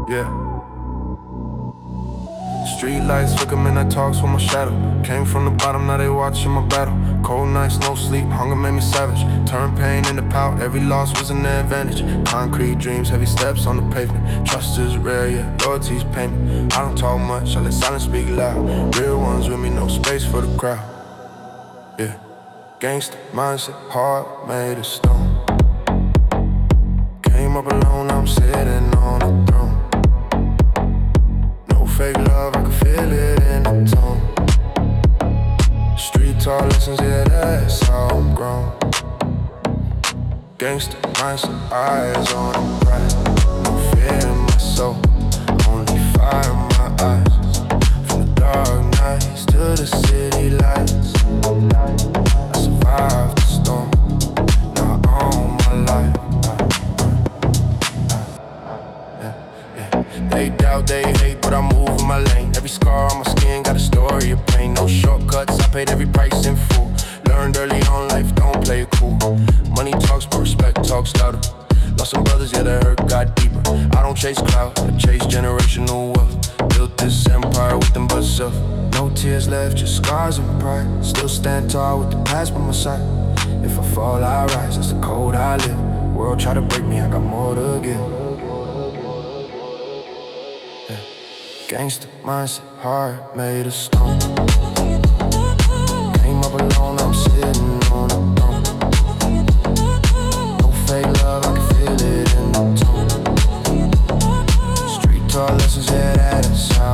Yeah. Street lights flicker, midnight talks with my shadow. Came from the bottom, now they watching my battle. Cold nights, no sleep, hunger made me savage. Turn pain into power, every loss was an advantage. Concrete dreams, heavy steps on the pavement. Trust is rare, yeah, loyalty's payment. I don't talk much, I let silence speak loud. Real ones with me, no space for the crowd. Yeah, gangsta mindset, heart made of stone. Came up alone, I'm sitting on a throne. No fake love, I can feel it in the tone. Street talk lessons, yeah, that's how I'm grown. Gangsta mindset, eyes on the prize. No fear in my soul, only fire in my eyes. From the dark nights to the city lights, I survived the storm, now I own my life. They doubt, they hate, but I move in my lane. Every scar on my skin got a story of pain. No shortcuts, I paid every price in full. Learned early on, life don't play it cool. Money talks, but respect talks louder. Lost some brothers, yeah, the hurt got deeper. I don't chase clout, I chase generational wealth. Built this empire with them but self. No tears left, just scars and pride. Still stand tall with the past by my side. If I fall, I rise, that's the code I live. World try to break me, I got more to give. Gangsta mindset, heart made of stone. Came up alone, I'm sitting on a throne. No fake love, I can feel it in the tone. Street talk lessons, yeah, that's how